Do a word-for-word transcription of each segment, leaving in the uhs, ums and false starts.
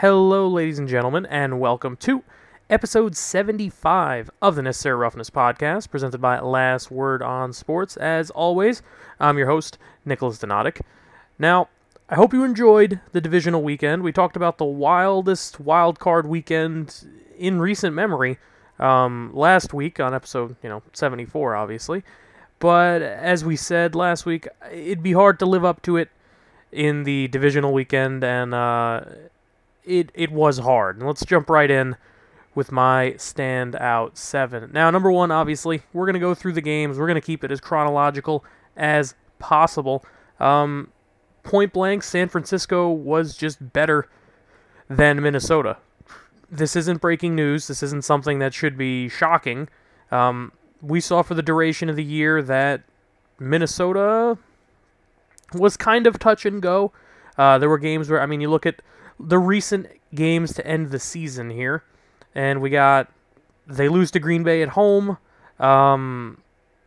Hello, ladies and gentlemen, and welcome to episode seventy-five of the Necessary Roughness podcast, presented by Last Word on Sports. As always, I'm your host, Nicholas Donatic. Now, I hope you enjoyed the divisional weekend. We talked about the wildest wild card weekend in recent memory um, last week on episode, you know, seventy-four, obviously. But as we said last week, it'd be hard to live up to it in the divisional weekend, and uh, it it was hard. And let's jump right in with my standout seven. Now, number one, obviously, we're going to go through the games. We're going to keep it as chronological as possible. Um, point blank, San Francisco was just better than Minnesota. This isn't breaking news. This isn't something that should be shocking. Um, we saw for the duration of the year that Minnesota was kind of touch and go. Uh, there were games where, I mean, you look at the recent games to end the season here, and we got, they lose to Green Bay at home, um,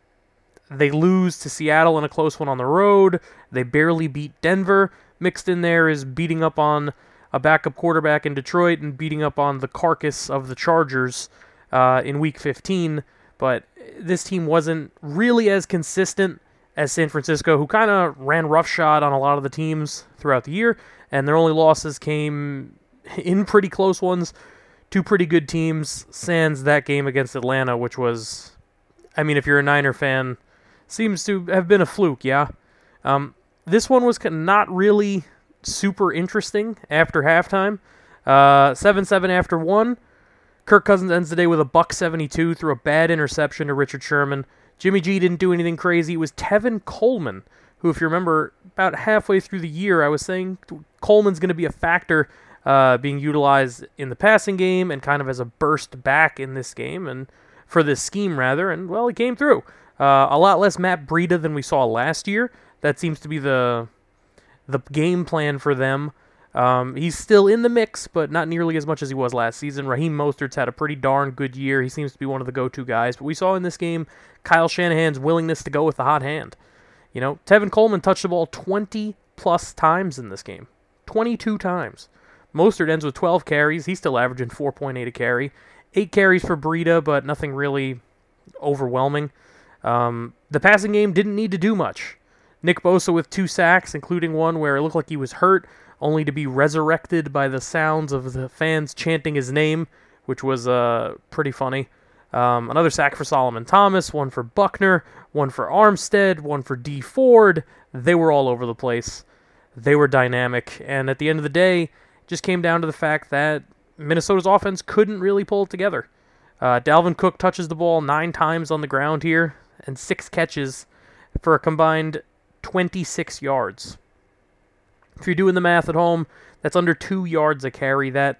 they lose to Seattle in a close one on the road, they barely beat Denver. Mixed in there is beating up on a backup quarterback in Detroit and beating up on the carcass of the Chargers uh, in Week fifteen, but this team wasn't really as consistent as San Francisco, who kind of ran roughshod on a lot of the teams throughout the year, and their only losses came in pretty close ones. Two pretty good teams, sans that game against Atlanta, which was, I mean, if you're a Niner fan, seems to have been a fluke, yeah? Um, this one was not really super interesting after halftime. Uh, seven seven after one. Kirk Cousins ends the day with a buck seventy-two through a bad interception to Richard Sherman. Jimmy G didn't do anything crazy. It was Tevin Coleman, who, if you remember, about halfway through the year, I was saying Coleman's going to be a factor uh, being utilized in the passing game and kind of as a burst back in this game, and for this scheme, rather, and, well, he came through. Uh, a lot less Matt Breida than we saw last year. That seems to be the the game plan for them. Um, he's still in the mix, but not nearly as much as he was last season. Raheem Mostert's had a pretty darn good year. He seems to be one of the go-to guys. But we saw in this game Kyle Shanahan's willingness to go with the hot hand. You know, Tevin Coleman touched the ball twenty-plus times in this game. twenty-two times. Mostert ends with twelve carries. He's still averaging four point eight a carry. Eight carries for Breida, but nothing really overwhelming. Um, the passing game didn't need to do much. Nick Bosa with two sacks, including one where it looked like he was hurt, only to be resurrected by the sounds of the fans chanting his name, which was uh, pretty funny. Um, another sack for Solomon Thomas, one for Buckner, one for Armstead, one for Dee Ford. They were all over the place. They were dynamic. And at the end of the day, it just came down to the fact that Minnesota's offense couldn't really pull it together. Uh, Dalvin Cook touches the ball nine times on the ground here and six catches for a combined twenty-six yards. If you're doing the math at home, that's under two yards a carry. That,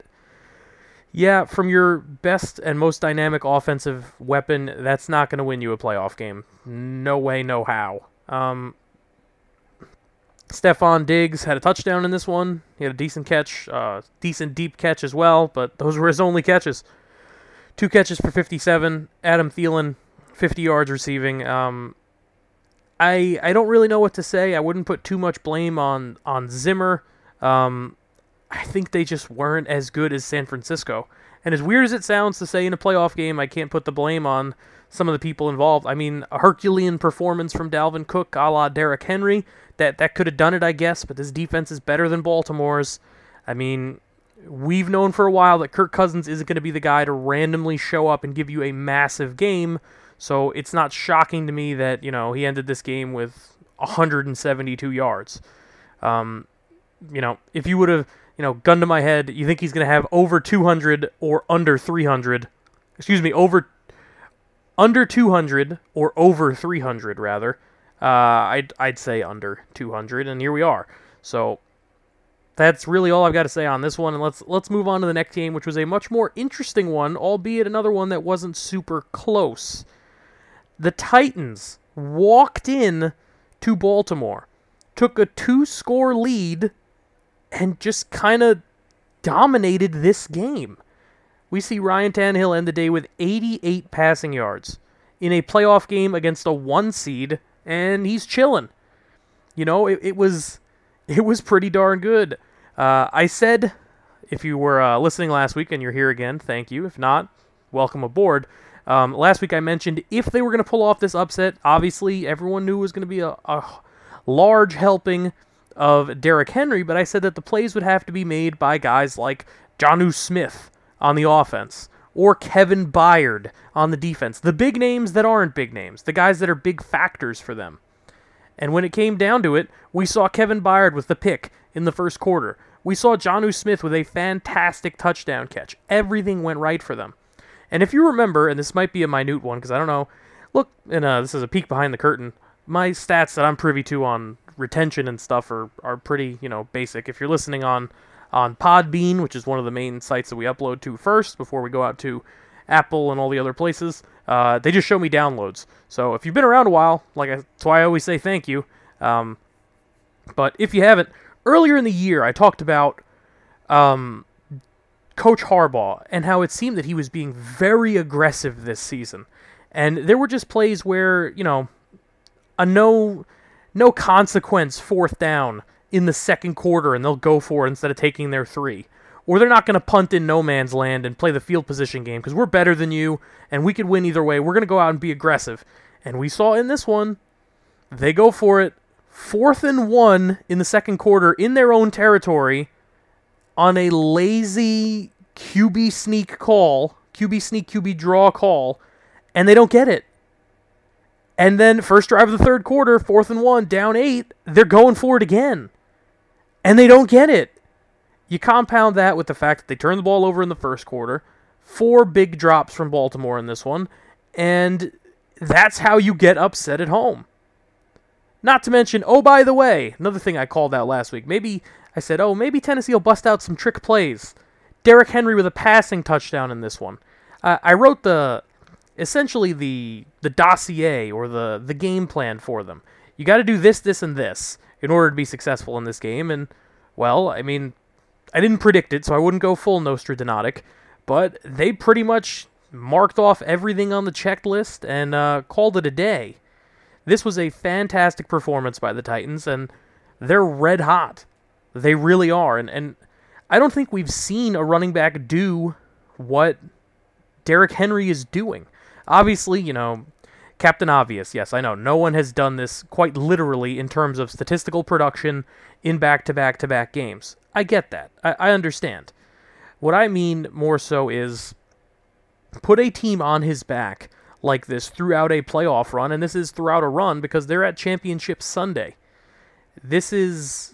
yeah, from your best and most dynamic offensive weapon, that's not going to win you a playoff game. No way, no how. Um, Stephon Diggs had a touchdown in this one. He had a decent catch, uh, decent deep catch as well, but those were his only catches. Two catches for fifty-seven. Adam Thielen, fifty yards receiving. Um, I I don't really know what to say. I wouldn't put too much blame on, on Zimmer. Um, I think they just weren't as good as San Francisco. And as weird as it sounds to say in a playoff game, I can't put the blame on some of the people involved. I mean, a Herculean performance from Dalvin Cook, a la Derrick Henry, that, that could have done it, I guess, but this defense is better than Baltimore's. I mean, we've known for a while that Kirk Cousins isn't going to be the guy to randomly show up and give you a massive game. So it's not shocking to me that, you know, he ended this game with one hundred seventy-two yards. Um, you know, if you would have, you know, gun to my head, you think he's going to have over two hundred or under three hundred. Excuse me, over under two hundred or over three hundred, rather. Uh, I'd, I'd say under two hundred, and here we are. So that's really all I've got to say on this one, and let's let's move on to the next game, which was a much more interesting one, albeit another one that wasn't super close. The Titans walked in to Baltimore, took a two-score lead, and just kind of dominated this game. We see Ryan Tannehill end the day with eighty-eight passing yards in a playoff game against a one seed, and he's chilling. You know, it, it was it was pretty darn good. Uh, I said if you were uh, listening last week and you're here again, thank you. If not, welcome aboard. Um, last week I mentioned if they were going to pull off this upset, obviously everyone knew it was going to be a, a large helping of Derrick Henry, but I said that the plays would have to be made by guys like Jonnu Smith on the offense, or Kevin Byard on the defense. The big names that aren't big names, the guys that are big factors for them. And when it came down to it, we saw Kevin Byard with the pick in the first quarter. We saw Jonnu Smith with a fantastic touchdown catch. Everything went right for them. And if you remember, and this might be a minute one, because I don't know, look, and uh, this is a peek behind the curtain, my stats that I'm privy to on retention and stuff are, are pretty, you know, basic. If you're listening on on Podbean, which is one of the main sites that we upload to first before we go out to Apple and all the other places, uh, they just show me downloads. So if you've been around a while, like I, that's why I always say thank you. Um, but if you haven't, earlier in the year I talked about um, Coach Harbaugh and how it seemed that he was being very aggressive this season. And there were just plays where, you know, a no no consequence fourth down in the second quarter, and they'll go for it instead of taking their three. Or they're not going to punt in no man's land and play the field position game because we're better than you, and we could win either way. We're going to go out and be aggressive. And we saw in this one, they go for it, fourth and one in the second quarter in their own territory on a lazy Q B sneak call, Q B sneak, Q B draw call, and they don't get it. And then first drive of the third quarter, fourth and one, down eight, they're going for it again. And they don't get it. You compound that with the fact that they turned the ball over in the first quarter, four big drops from Baltimore in this one, and that's how you get upset at home. Not to mention, oh, by the way, another thing I called out last week, maybe I said, oh, maybe Tennessee will bust out some trick plays. Derrick Henry with a passing touchdown in this one. Uh, I wrote the, essentially the the dossier or the, the game plan for them. You got to do this, this, and this in order to be successful in this game, and, well, I mean, I didn't predict it, so I wouldn't go full Nostradamotic, but they pretty much marked off everything on the checklist and uh, called it a day. This was a fantastic performance by the Titans, and they're red hot. They really are, and, and I don't think we've seen a running back do what Derrick Henry is doing. Obviously, you know, Captain Obvious, yes, I know, no one has done this quite literally in terms of statistical production in back-to-back-to-back games. I get that. I, I understand. What I mean more so is put a team on his back like this throughout a playoff run, and this is throughout a run because they're at Championship Sunday. This is...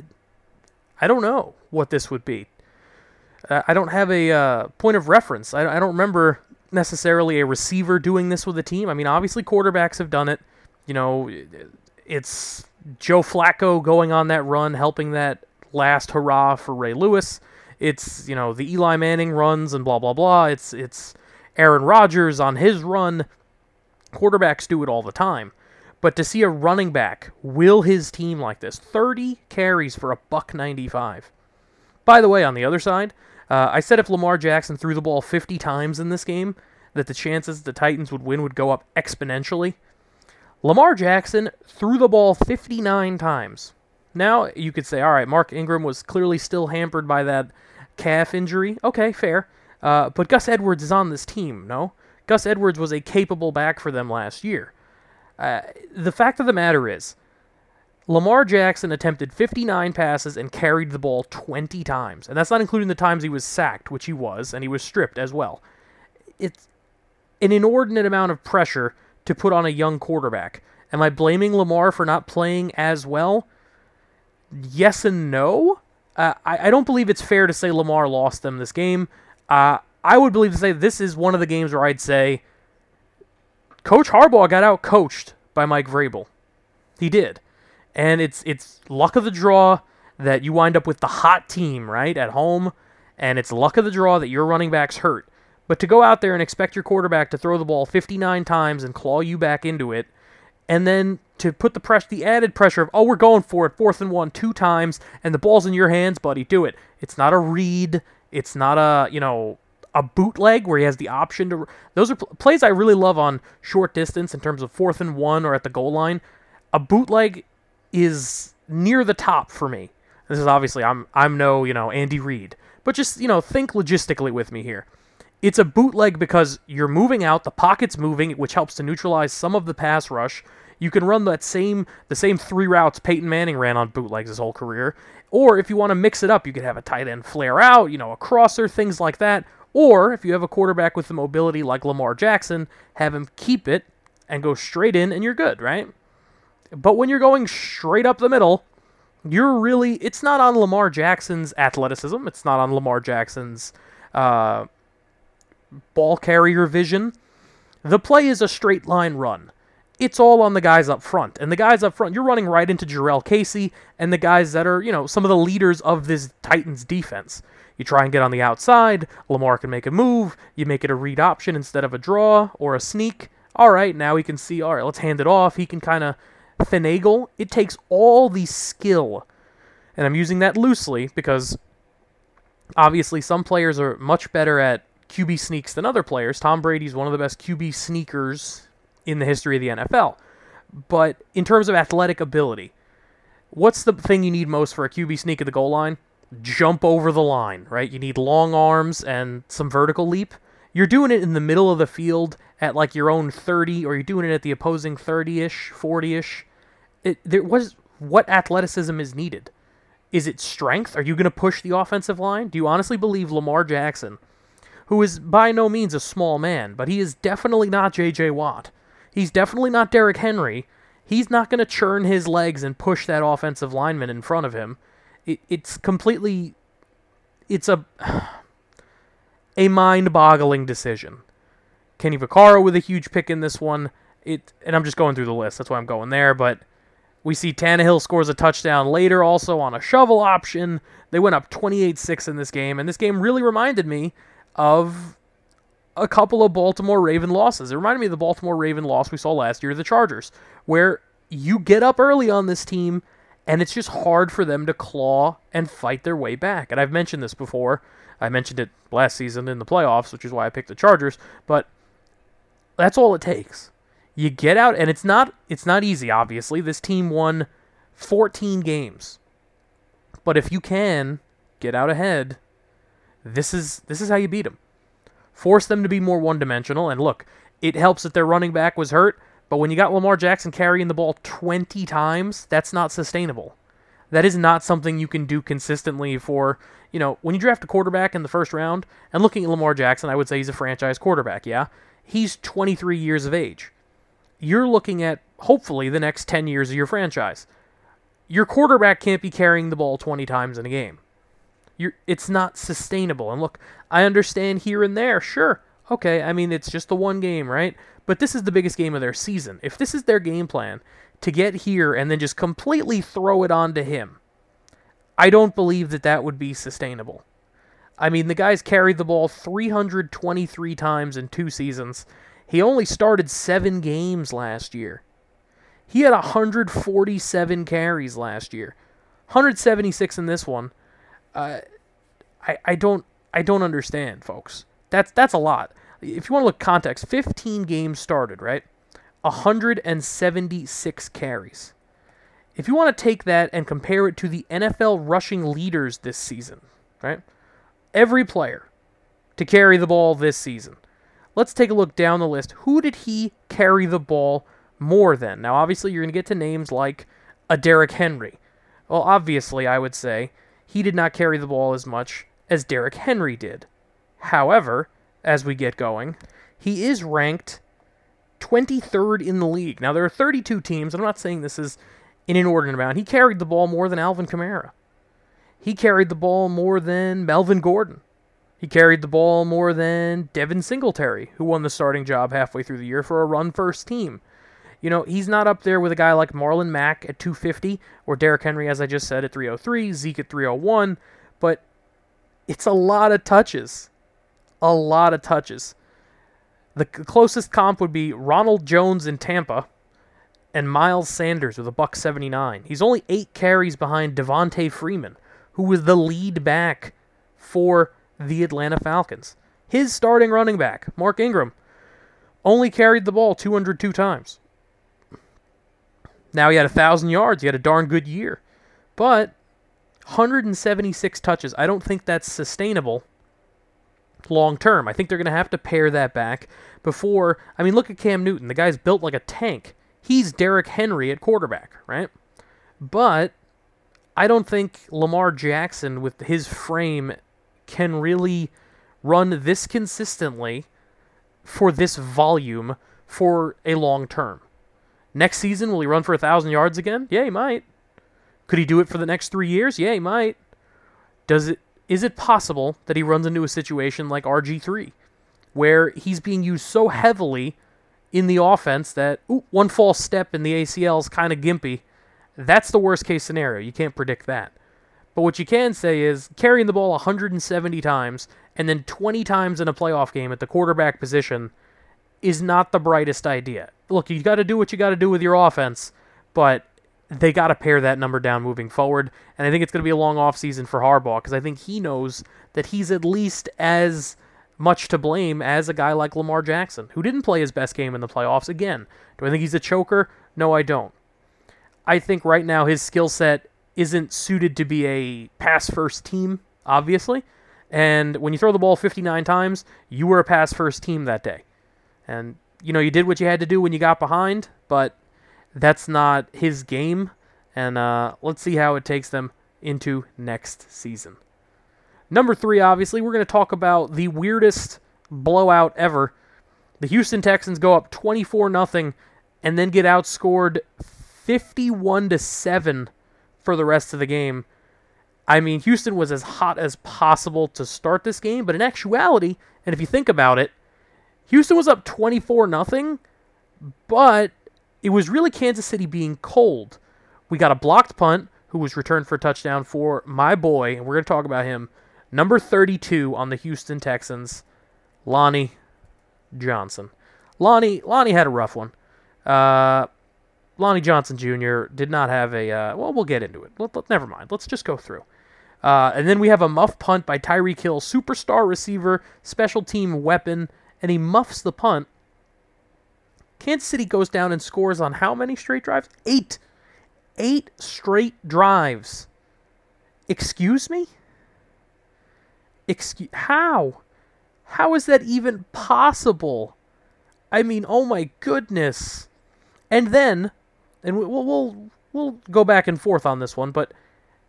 I don't know what this would be. Uh, I don't have a uh, point of reference. I, I don't remember necessarily a receiver doing this with a team. I mean, obviously quarterbacks have done it. You know, it's Joe Flacco going on that run, helping that last hurrah for Ray Lewis. It's, you know, the Eli Manning runs and blah, blah, blah. It's, it's Aaron Rodgers on his run. Quarterbacks do it all the time. But to see a running back will his team like this, thirty carries for a buck ninety-five. By the way, on the other side, uh, I said if Lamar Jackson threw the ball fifty times in this game, that the chances the Titans would win would go up exponentially. Lamar Jackson threw the ball fifty-nine times. Now, you could say, all right, Mark Ingram was clearly still hampered by that calf injury. Okay, fair. Uh, but Gus Edwards is on this team, no? Gus Edwards was a capable back for them last year. Uh, the fact of the matter is, Lamar Jackson attempted fifty-nine passes and carried the ball twenty times. And that's not including the times he was sacked, which he was, and he was stripped as well. It's an inordinate amount of pressure to put on a young quarterback. Am I blaming Lamar for not playing as well? Yes and no. Uh, I, I don't believe it's fair to say Lamar lost them this game. Uh, I would believe to say this is one of the games where I'd say Coach Harbaugh got out-coached by Mike Vrabel. He did. And it's it's luck of the draw that you wind up with the hot team, right, at home, and it's luck of the draw that your running back's hurt. But to go out there and expect your quarterback to throw the ball fifty-nine times and claw you back into it, and then to put the press, the added pressure of, oh, we're going for it, fourth and one, two times, and the ball's in your hands, buddy, do it. It's not a read. It's not a, you know, a bootleg where he has the option to... Those are pl- plays I really love on short distance in terms of fourth and one or at the goal line. A bootleg is near the top for me. This is obviously, I'm I'm no, you know, Andy Reid, But just, you know, think logistically with me here. It's a bootleg because you're moving out, the pocket's moving, which helps to neutralize some of the pass rush. You can run that same the same three routes Peyton Manning ran on bootlegs his whole career. Or if you want to mix it up, you could have a tight end flare out, you know, a crosser, things like that. Or if you have a quarterback with the mobility like Lamar Jackson, have him keep it and go straight in and you're good, right? But when you're going straight up the middle, you're really, it's not on Lamar Jackson's athleticism. It's not on Lamar Jackson's uh, ball carrier vision. The play is a straight line run. It's all on the guys up front. And the guys up front, you're running right into Jurrell Casey and the guys that are, you know, some of the leaders of this Titans defense. You try and get on the outside. Lamar can make a move. You make it a read option instead of a draw or a sneak. All right, now he can see, all right, let's hand it off. He can kind of finagle. It takes all the skill. And I'm using that loosely because obviously some players are much better at Q B sneaks than other players. Tom Brady's one of the best Q B sneakers in the history of the N F L. But in terms of athletic ability, what's the thing you need most for a Q B sneak at the goal line? Jump over the line, right? You need long arms and some vertical leap. You're doing it in the middle of the field at like your own thirty, or you're doing it at the opposing thirty-ish, forty-ish. It, there was, what athleticism is needed? Is it strength? Are you going to push the offensive line? Do you honestly believe Lamar Jackson, who is by no means a small man, but he is definitely not J J Watt. He's definitely not Derrick Henry. He's not going to churn his legs and push that offensive lineman in front of him. It, it's completely, it's a, a mind-boggling decision. Kenny Vaccaro with a huge pick in this one. It, and I'm just going through the list. That's why I'm going there. But we see Tannehill scores a touchdown later also on a shovel option. They went up twenty-eight six in this game. And this game really reminded me of a couple of Baltimore Raven losses. It reminded me of the Baltimore Raven loss we saw last year to the Chargers, where you get up early on this team, and it's just hard for them to claw and fight their way back. And I've mentioned this before. I mentioned it last season in the playoffs, which is why I picked the Chargers. But that's all it takes. You get out, and it's not it's not easy, obviously. This team won fourteen games. But if you can get out ahead, this is this is how you beat them. Force them to be more one-dimensional. And look, it helps that their running back was hurt, but when you got Lamar Jackson carrying the ball twenty times, that's not sustainable. That is not something you can do consistently for, you know, when you draft a quarterback in the first round, and looking at Lamar Jackson, I would say he's a franchise quarterback, yeah? He's twenty-three years of age. You're looking at, hopefully, the next ten years of your franchise. Your quarterback can't be carrying the ball twenty times in a game. You're, it's not sustainable. And look, I understand here and there, sure. Okay, I mean, it's just the one game, right? But this is the biggest game of their season. If this is their game plan, to get here and then just completely throw it onto him, I don't believe that that would be sustainable. I mean, the guy's carried the ball three hundred twenty-three times in two seasons. He only started seven games last year. He had one hundred forty-seven carries last year. one hundred seventy-six in this one. Uh, I I don't I don't understand, folks. That's that's a lot. If you want to look context, fifteen games started, right? one hundred seventy-six carries. If you want to take that and compare it to the N F L rushing leaders this season, right? Every player to carry the ball this season. Let's take a look down the list. Who did he carry the ball more than? Now, obviously, you're going to get to names like a Derrick Henry. Well, obviously, I would say he did not carry the ball as much as Derrick Henry did. However, as we get going, he is ranked twenty-third in the league. Now, there are thirty-two teams. I'm not saying this is an inordinate amount. He carried the ball more than Alvin Kamara. He carried the ball more than Melvin Gordon. He carried the ball more than Devin Singletary, who won the starting job halfway through the year for a run-first team. You know, he's not up there with a guy like Marlon Mack at two fifty, or Derrick Henry, as I just said, at three oh three, Zeke at three oh one, but it's a lot of touches. A lot of touches. The closest comp would be Ronald Jones in Tampa and Miles Sanders with a buck seventy-nine. He's only eight carries behind Devontae Freeman, who was the lead back for the Atlanta Falcons. His starting running back, Mark Ingram, only carried the ball two hundred two times. Now he had one thousand yards. He had a darn good year. But one hundred seventy-six touches. I don't think that's sustainable long term. I think they're going to have to pare that back before... I mean, look at Cam Newton. The guy's built like a tank. He's Derrick Henry at quarterback, right? But I don't think Lamar Jackson, with his frame, can really run this consistently for this volume for a long term. Next season, will he run for one thousand yards again? Yeah, he might. Could he do it for the next three years? Yeah, he might. Does it? Is it possible that he runs into a situation like R G three, where he's being used so heavily in the offense that ooh, one false step in the A C L is kind of gimpy? That's the worst case scenario. You can't predict that. But what you can say is carrying the ball one hundred seventy times and then twenty times in a playoff game at the quarterback position is not the brightest idea. Look, you got to do what you got to do with your offense, but they got to pare that number down moving forward. And I think it's going to be a long offseason for Harbaugh because I think he knows that he's at least as much to blame as a guy like Lamar Jackson, who didn't play his best game in the playoffs. Again, do I think he's a choker? No, I don't. I think right now his skill set isn't suited to be a pass-first team, obviously. And when you throw the ball fifty-nine times, you were a pass-first team that day. And, you know, you did what you had to do when you got behind, but that's not his game. And uh, let's see how it takes them into next season. Number three, obviously, we're going to talk about the weirdest blowout ever. The Houston Texans go up twenty-four nothing and then get outscored fifty-one to seven for the rest of the game. I mean, Houston was as hot as possible to start this game, but in actuality, and if you think about it, Houston was up twenty-four nothing, but it was really Kansas City being cold. We got a blocked punt, who was returned for a touchdown for my boy, and we're going to talk about him, number thirty-two on the Houston Texans, Lonnie Johnson. Lonnie Lonnie had a rough one. Uh, Lonnie Johnson Junior did not have a... Uh, well, we'll get into it. Let, let, never mind. Let's just go through. Uh, and then we have a muff punt by Tyreek Hill, superstar receiver, special team weapon, and he muffs the punt. Kansas City goes down and scores on how many straight drives? Eight. Eight straight drives. Excuse me? Excuse... How? How is that even possible? I mean, oh my goodness. And then, and we'll we'll we'll go back and forth on this one, but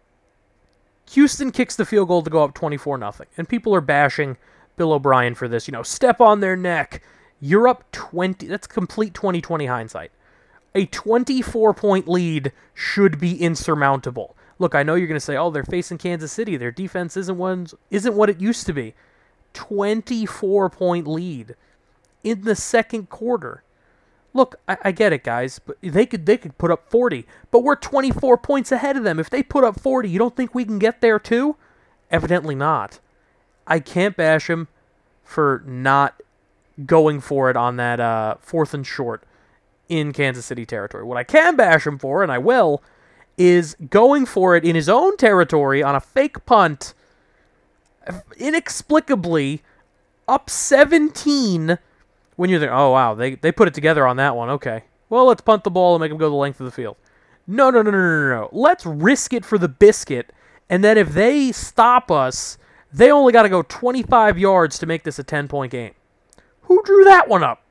Houston kicks the field goal to go up twenty-four nothing. And people are bashing Bill O'Brien for this. You know, step on their neck. You're up twenty. That's complete twenty twenty hindsight. A twenty-four point lead should be insurmountable. Look, I know you're going to say, oh, they're facing Kansas City. Their defense isn't one, isn't what it used to be. twenty-four point lead in the second quarter. Look, I, I get it, guys, but they could they could put up forty, but we're twenty-four points ahead of them. If they put up forty, you don't think we can get there too? Evidently not. I can't bash him for not going for it on that uh, fourth and short in Kansas City territory. What I can bash him for, and I will, is going for it in his own territory on a fake punt, inexplicably up seventeen. When you think, oh, wow, they, they put it together on that one. Okay. Well, let's punt the ball and make them go the length of the field. No, no, no, no, no, no. Let's risk it for the biscuit, and then if they stop us, they only got to go twenty-five yards to make this a ten-point game. Who drew that one up?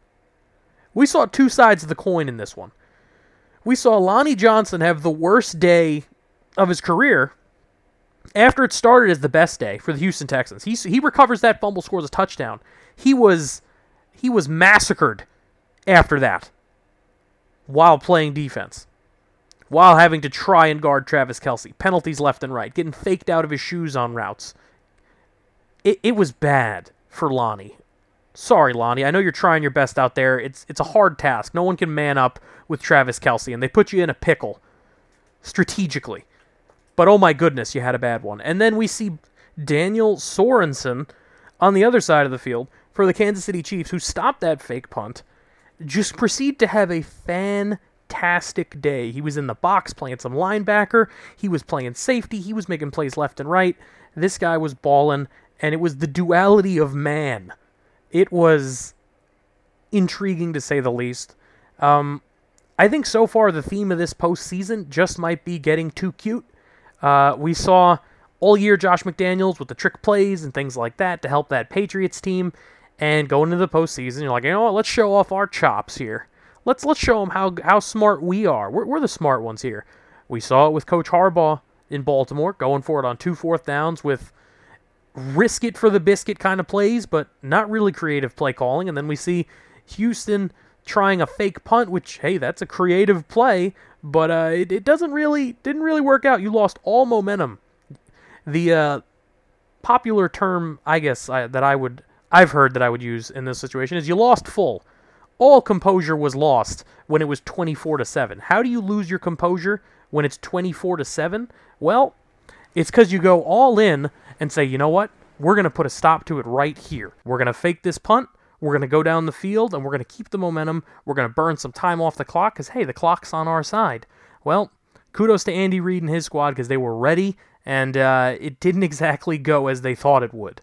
We saw two sides of the coin in this one. We saw Lonnie Johnson have the worst day of his career after it started as the best day for the Houston Texans. He, he recovers that fumble, scores a touchdown. He was... He was massacred after that while playing defense, while having to try and guard Travis Kelce. Penalties left and right, getting faked out of his shoes on routes. It, it was bad for Lonnie. Sorry, Lonnie. I know you're trying your best out there. It's, it's a hard task. No one can man up with Travis Kelce, and they put you in a pickle strategically. But oh my goodness, you had a bad one. And then we see Daniel Sorensen on the other side of the field for the Kansas City Chiefs, who stopped that fake punt, just proceed to have a fantastic day. He was in the box playing some linebacker. He was playing safety. He was making plays left and right. This guy was balling, and it was the duality of man. It was intriguing, to say the least. Um, I think so far the theme of this postseason just might be getting too cute. Uh, we saw all year Josh McDaniels with the trick plays and things like that to help that Patriots team. And going into the postseason, you're like, you know what? Let's show off our chops here. Let's let's show them how how smart we are. We're we're the smart ones here. We saw it with Coach Harbaugh in Baltimore, going for it on two fourth downs with risk it for the biscuit kind of plays, but not really creative play calling. And then we see Houston trying a fake punt, which, hey, that's a creative play, but uh, it, it doesn't really didn't really work out. You lost all momentum. The uh, popular term, I guess, I, that I would I've heard that I would use in this situation is you lost full. All composure was lost when it was twenty-four to seven. How do you lose your composure when it's twenty-four to seven? Well, it's because you go all in and say, you know what? We're going to put a stop to it right here. We're going to fake this punt. We're going to go down the field, and we're going to keep the momentum. We're going to burn some time off the clock because, hey, the clock's on our side. Well, kudos to Andy Reid and his squad because they were ready, and uh, it didn't exactly go as they thought it would.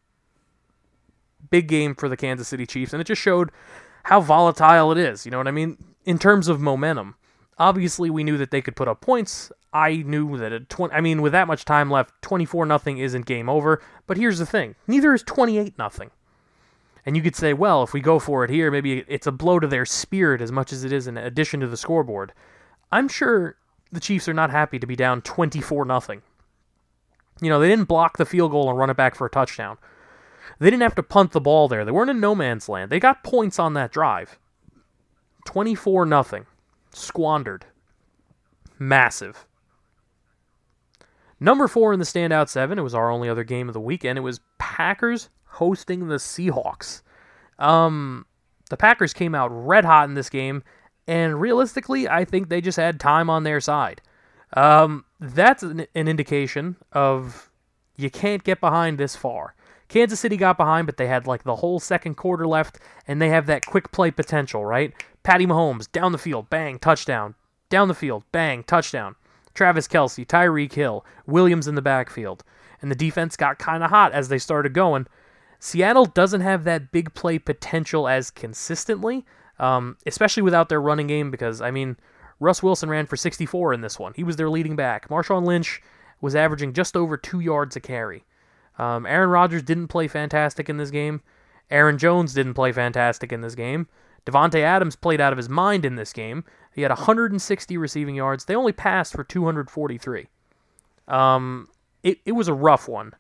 Big game for the Kansas City Chiefs, and it just showed how volatile it is. You know what I mean? In terms of momentum. Obviously, we knew that they could put up points. I knew that at twenty, I mean, with that much time left, twenty-four nothing isn't game over. But here's the thing. Neither is twenty-eight nothing. And you could say, well, if we go for it here, maybe it's a blow to their spirit as much as it is an addition to the scoreboard. I'm sure the Chiefs are not happy to be down twenty-four nothing. You know, they didn't block the field goal and run it back for a touchdown. They didn't have to punt the ball there. They weren't in no man's land. They got points on that drive. twenty-four nothing. Squandered. Massive. Number four in the standout seven, it was our only other game of the weekend. It was Packers hosting the Seahawks. Um, the Packers came out red hot in this game, and realistically, I think they just had time on their side. Um, that's an, an indication of you can't get behind this far. Kansas City got behind, but they had like the whole second quarter left, and they have that quick play potential, right? Patty Mahomes, down the field, bang, touchdown. Down the field, bang, touchdown. Travis Kelce, Tyreek Hill, Williams in the backfield. And the defense got kind of hot as they started going. Seattle doesn't have that big play potential as consistently, um, especially without their running game, because, I mean, Russ Wilson ran for sixty-four in this one. He was their leading back. Marshawn Lynch was averaging just over two yards a carry. Um, Aaron Rodgers didn't play fantastic in this game. Aaron Jones didn't play fantastic in this game. Devontae Adams played out of his mind in this game. He had one hundred sixty receiving yards. They only passed for two hundred forty-three. Um, it, it was a rough one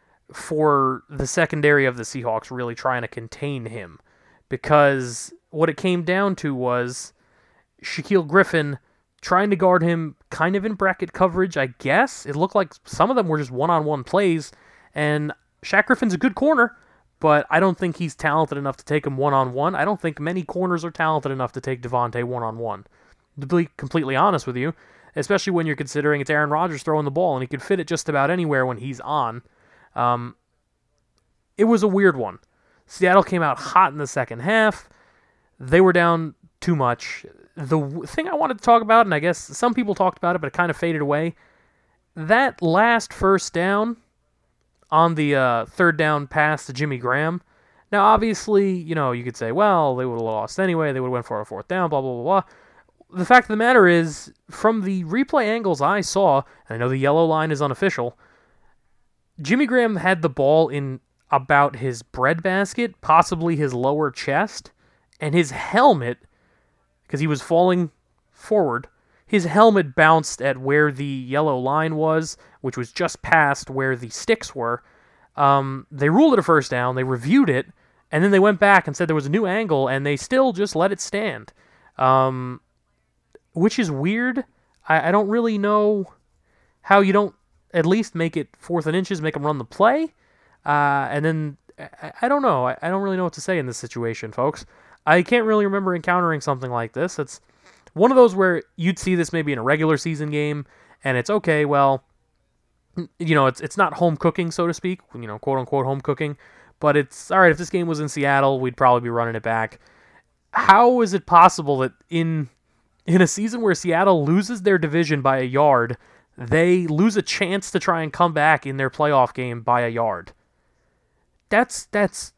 for the secondary of the Seahawks really trying to contain him, because what it came down to was Shaquille Griffin trying to guard him kind of in bracket coverage, I guess. It looked like some of them were just one-on-one plays, and Shaq Griffin's a good corner, but I don't think he's talented enough to take him one-on-one. I don't think many corners are talented enough to take Devontae one-on-one. To be completely honest with you, especially when you're considering it's Aaron Rodgers throwing the ball, and he could fit it just about anywhere when he's on. Um, it was a weird one. Seattle came out hot in the second half. They were down too much. The w- thing I wanted to talk about, and I guess some people talked about it, but it kind of faded away, that last first down on the uh, third down pass to Jimmy Graham. Now, obviously, you know, you could say, well, they would have lost anyway. They would have went for a fourth down, blah, blah, blah, blah. The fact of the matter is, from the replay angles I saw, and I know the yellow line is unofficial, Jimmy Graham had the ball in about his breadbasket, possibly his lower chest, and his helmet, because he was falling forward, his helmet bounced at where the yellow line was, which was just past where the sticks were. Um, they ruled it a first down, they reviewed it, and then they went back and said there was a new angle, and they still just let it stand. Um, which is weird. I, I don't really know how you don't at least make it fourth and inches, make them run the play. Uh, and then, I, I don't know. I, I don't really know what to say in this situation, folks. I can't really remember encountering something like this. It's one of those where you'd see this maybe in a regular season game, and it's okay, well, you know, it's it's not home cooking, so to speak, you know, quote-unquote home cooking, but it's, all right, if this game was in Seattle, we'd probably be running it back. How is it possible that in in a season where Seattle loses their division by a yard, they lose a chance to try and come back in their playoff game by a yard? That's that's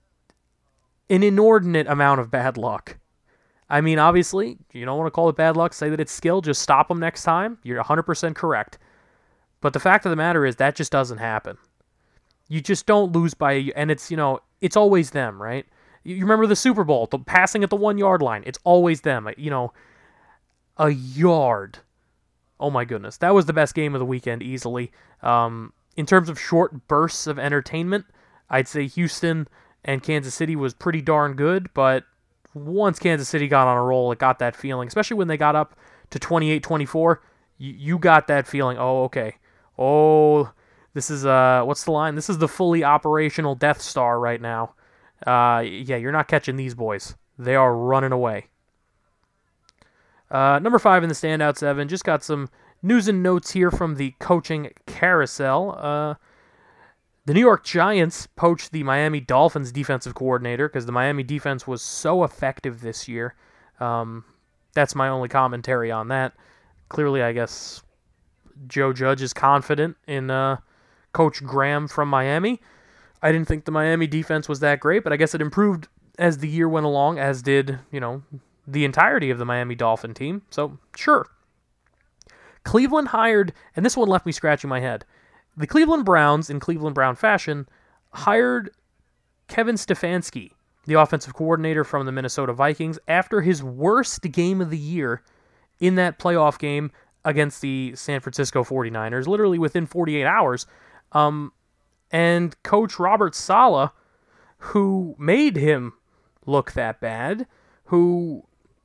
an inordinate amount of bad luck. I mean, obviously, you don't want to call it bad luck, say that it's skill, just stop them next time. You're one hundred percent correct. But the fact of the matter is that just doesn't happen. You just don't lose by, and it's, you know, it's always them, right? You remember the Super Bowl, the passing at the one-yard line. It's always them. You know, a yard. Oh, my goodness. That was the best game of the weekend, easily. Um, in terms of short bursts of entertainment, I'd say Houston and Kansas City was pretty darn good, but once Kansas City got on a roll, it got that feeling, especially when they got up to twenty-eight twenty-four. You, you got that feeling, oh, okay. Oh, this is, uh, what's the line? This is the fully operational Death Star right now. Uh, yeah, you're not catching these boys. They are running away. Uh, number five in the standout seven, just got some news and notes here from the coaching carousel. Uh, the New York Giants poached the Miami Dolphins defensive coordinator because the Miami defense was so effective this year. Um, that's my only commentary on that. Clearly, I guess Joe Judge is confident in uh, Coach Graham from Miami. I didn't think the Miami defense was that great, but I guess it improved as the year went along, as did, you know, the entirety of the Miami Dolphin team. So, sure. Cleveland hired, and this one left me scratching my head. The Cleveland Browns, in Cleveland Brown fashion, hired Kevin Stefanski, the offensive coordinator from the Minnesota Vikings, after his worst game of the year in that playoff game against the San Francisco forty-niners, literally within forty-eight hours. Um, and Coach Robert Saleh, who made him look that bad, who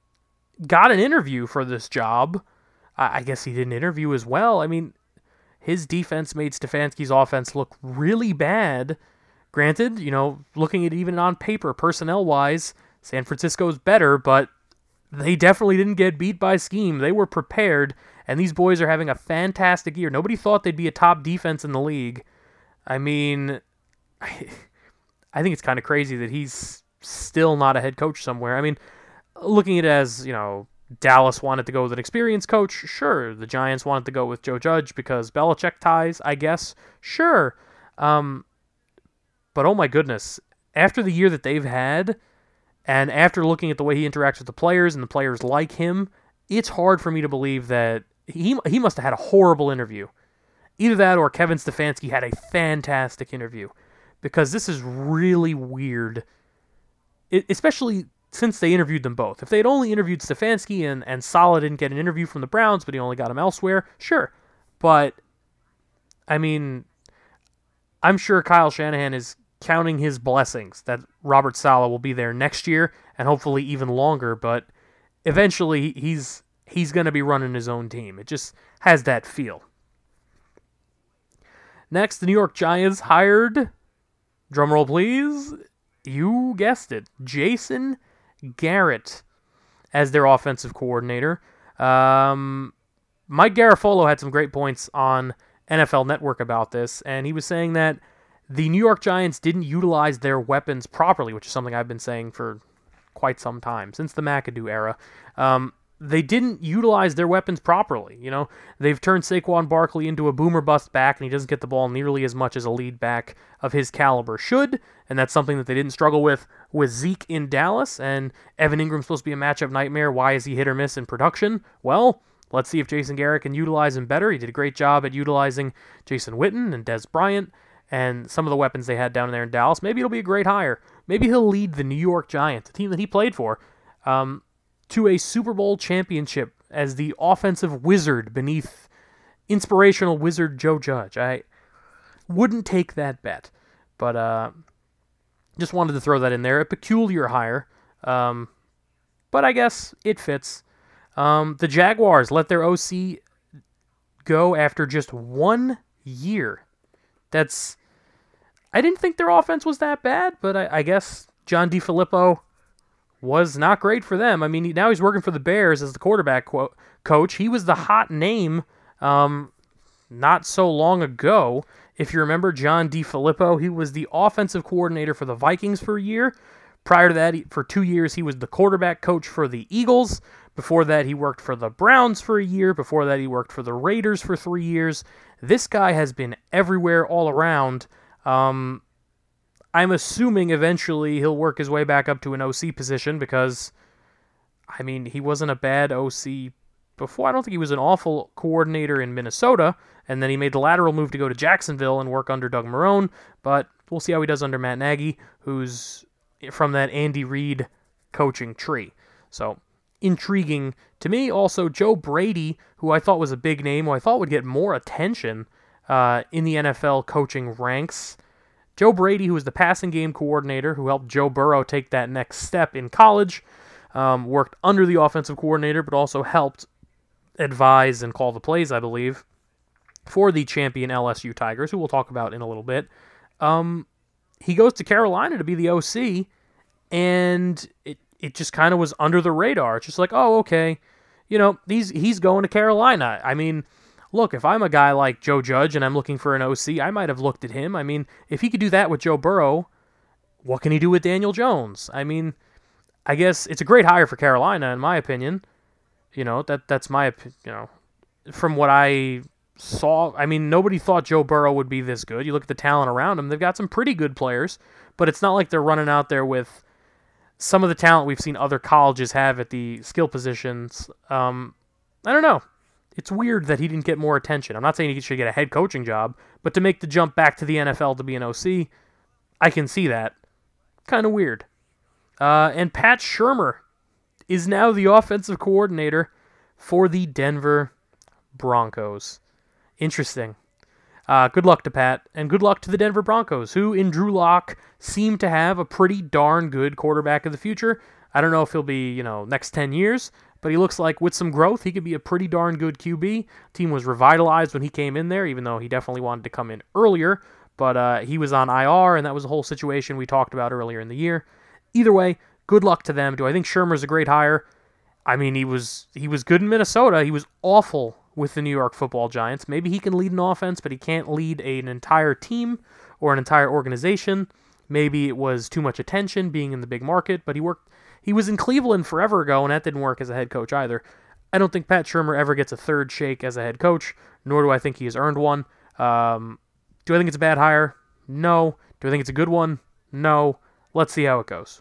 got an interview for this job. I guess he did an interview as well. I mean, his defense made Stefanski's offense look really bad. Granted, you know, looking at it even on paper, personnel-wise, San Francisco's better, but they definitely didn't get beat by scheme. They were prepared, and these boys are having a fantastic year. Nobody thought they'd be a top defense in the league. I mean, I, I think it's kind of crazy that he's still not a head coach somewhere. I mean, looking at it as, you know, Dallas wanted to go with an experienced coach, sure. The Giants wanted to go with Joe Judge because Belichick ties, I guess, sure. Um, but oh my goodness, after the year that they've had, and after looking at the way he interacts with the players and the players like him, it's hard for me to believe that he he must have had a horrible interview. Either that or Kevin Stefanski had a fantastic interview, because this is really weird, it, especially since they interviewed them both. If they had only interviewed Stefanski and, and Saleh didn't get an interview from the Browns, but he only got him elsewhere, sure. But, I mean, I'm sure Kyle Shanahan is counting his blessings that Robert Saleh will be there next year and hopefully even longer, but eventually he's he's going to be running his own team. It just has that feel. Next, the New York Giants hired, drumroll please, you guessed it, Jason Garrett as their offensive coordinator. Um, Mike Garafolo had some great points on N F L Network about this, and he was saying that the New York Giants didn't utilize their weapons properly, which is something I've been saying for quite some time, since the McAdoo era. Um, they didn't utilize their weapons properly. You know, they've turned Saquon Barkley into a boomer bust back, and he doesn't get the ball nearly as much as a lead back of his caliber should, and that's something that they didn't struggle with with Zeke in Dallas, and Evan Ingram's supposed to be a matchup nightmare. Why is he hit or miss in production? Well, let's see if Jason Garrett can utilize him better. He did a great job at utilizing Jason Witten and Dez Bryant and some of the weapons they had down there in Dallas. Maybe it'll be a great hire. Maybe he'll lead the New York Giants, a team that he played for, um, to a Super Bowl championship as the offensive wizard beneath inspirational wizard Joe Judge. I wouldn't take that bet, but uh, just wanted to throw that in there. A peculiar hire, um, but I guess it fits. Um, the Jaguars let their O C go after just one year. That's, I didn't think their offense was that bad, but I, I guess John DeFilippo was not great for them. I mean, now he's working for the Bears as the quarterback co- coach. He was the hot name um, not so long ago. If you remember John DeFilippo, he was the offensive coordinator for the Vikings for a year. Prior to that, he, for two years, he was the quarterback coach for the Eagles. Before that, he worked for the Browns for a year. Before that, he worked for the Raiders for three years. This guy has been everywhere all around. Um, I'm assuming eventually he'll work his way back up to an O C position because, I mean, he wasn't a bad O C before. I don't think he was an awful coordinator in Minnesota, and then he made the lateral move to go to Jacksonville and work under Doug Marrone, but we'll see how he does under Matt Nagy, who's from that Andy Reid coaching tree. So, intriguing to me. Also, Joe Brady, who I thought was a big name, who I thought would get more attention uh, in the N F L coaching ranks. Joe Brady, who was the passing game coordinator, who helped Joe Burrow take that next step in college, um, worked under the offensive coordinator, but also helped advise and call the plays, I believe, for the champion L S U Tigers, who we'll talk about in a little bit. Um, he goes to Carolina to be the O C, and it it just kind of was under the radar. It's just like, oh, okay, you know, he's he's going to Carolina. I mean, look, if I'm a guy like Joe Judge and I'm looking for an O C, I might have looked at him. I mean, if he could do that with Joe Burrow, what can he do with Daniel Jones? I mean, I guess it's a great hire for Carolina, in my opinion. You know, that that's my, you know, from what I saw, I mean, nobody thought Joe Burrow would be this good. You look at the talent around him, they've got some pretty good players, but it's not like they're running out there with some of the talent we've seen other colleges have at the skill positions. Um, I don't know. It's weird that he didn't get more attention. I'm not saying he should get a head coaching job, but to make the jump back to the N F L to be an O C, I can see that. Kind of weird. Uh, and Pat Shurmur is now the offensive coordinator for the Denver Broncos. Interesting. Uh, good luck to Pat, and good luck to the Denver Broncos, who in Drew Lock seem to have a pretty darn good quarterback of the future. I don't know if he'll be, you know, next ten years, but he looks like with some growth, he could be a pretty darn good Q B. Team was revitalized when he came in there, even though he definitely wanted to come in earlier, but uh, he was on I R, and that was a whole situation we talked about earlier in the year. Either way, good luck to them. Do I think Shurmur's a great hire? I mean, he was he was good in Minnesota. He was awful with the New York Football Giants. Maybe he can lead an offense, but he can't lead a, an entire team or an entire organization. Maybe it was too much attention being in the big market, but he worked. He was in Cleveland forever ago, and that didn't work as a head coach either. I don't think Pat Shurmur ever gets a third shake as a head coach, nor do I think he has earned one. Um, do I think it's a bad hire? No. Do I think it's a good one? No. Let's see how it goes.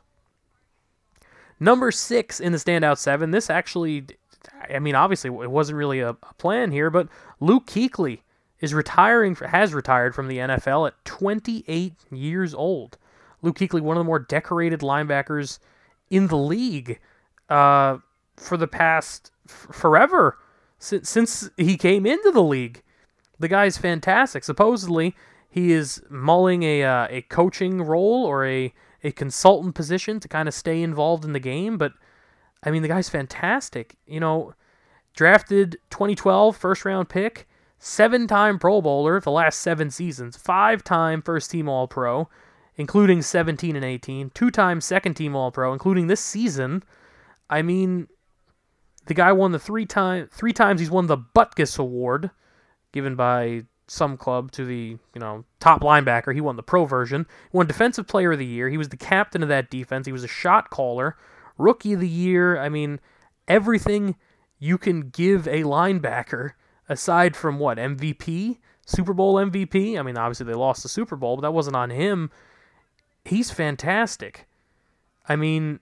Number six in the standout seven. This actually, I mean, obviously it wasn't really a, a plan here, but Luke Kuechly is retiring, has retired from the N F L at twenty-eight years old. Luke Kuechly, one of the more decorated linebackers in the league uh, for the past f- forever, since, since he came into the league. The guy's fantastic. Supposedly, he is mulling a uh, a coaching role or a a consultant position to kind of stay involved in the game, but I mean, the guy's fantastic. You know, drafted twenty twelve first round pick, seven-time Pro Bowler the last seven seasons, five-time first-team All-Pro, including seventeen and eighteen, two-time second-team All-Pro, including this season. I mean, the guy won the three time three times he's won the Butkus Award, given by some club to the, you know, top linebacker. He won the pro version. He won Defensive Player of the Year. He was the captain of that defense. He was a shot caller. Rookie of the Year. I mean, everything you can give a linebacker aside from what? M V P? Super Bowl M V P? I mean, obviously they lost the Super Bowl, but that wasn't on him. He's fantastic. I mean,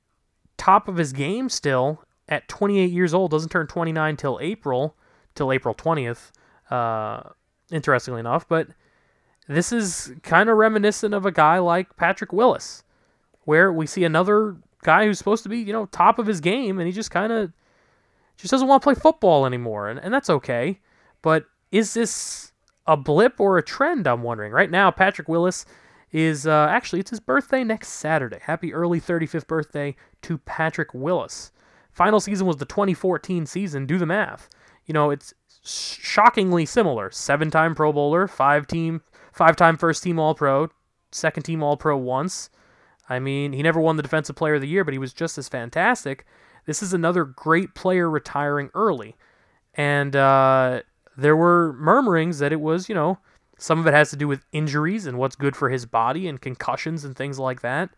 top of his game still at twenty-eight years old. Doesn't turn twenty-nine till April, till April twentieth. Uh... Interestingly enough, but this is kind of reminiscent of a guy like Patrick Willis, where we see another guy who's supposed to be, you know, top of his game, and he just kind of just doesn't want to play football anymore, and, and that's okay. But is this a blip or a trend, I'm wondering? Right now, Patrick Willis is, uh, actually, it's his birthday next Saturday. Happy early thirty-fifth birthday to Patrick Willis. Final season was the twenty fourteen season. Do the math. You know, it's shockingly similar. Seven-time Pro Bowler, five-team, five-time first-team All-Pro, second-team All-Pro once. I mean, he never won the Defensive Player of the Year, but he was just as fantastic. This is another great player retiring early. And uh, there were murmurings that it was, you know, some of it has to do with injuries and what's good for his body and concussions and things like that.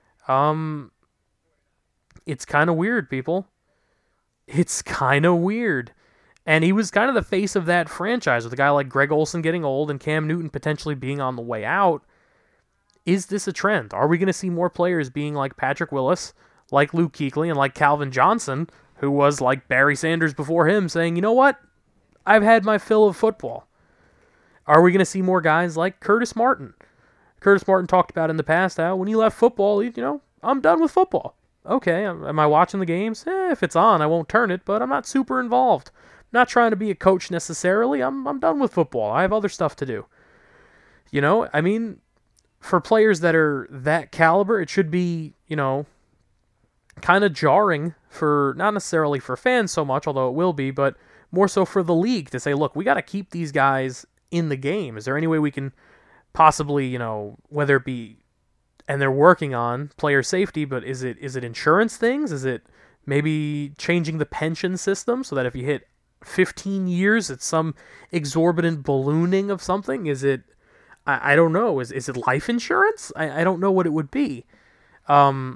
Um, it's kind of weird, people. It's kind of weird. And he was kind of the face of that franchise with a guy like Greg Olsen getting old and Cam Newton potentially being on the way out. Is this a trend? Are we going to see more players being like Patrick Willis, like Luke Kuechly, and like Calvin Johnson, who was like Barry Sanders before him, saying, you know what? I've had my fill of football. Are we going to see more guys like Curtis Martin? Curtis Martin talked about in the past how when he left football, you know, I'm done with football. Okay, am I watching the games? Eh, if it's on, I won't turn it, but I'm not super involved. I'm not trying to be a coach necessarily. I'm I'm done with football. I have other stuff to do. You know, I mean, for players that are that caliber, it should be, you know, kind of jarring for, not necessarily for fans so much, although it will be, but more so for the league to say, look, we got to keep these guys in the game. Is there any way we can possibly, you know, whether it be, and they're working on player safety, but is it is it insurance things? Is it maybe changing the pension system so that if you hit fifteen years, it's some exorbitant ballooning of something? Is it, I, I don't know, is is it life insurance? I, I don't know what it would be. Um,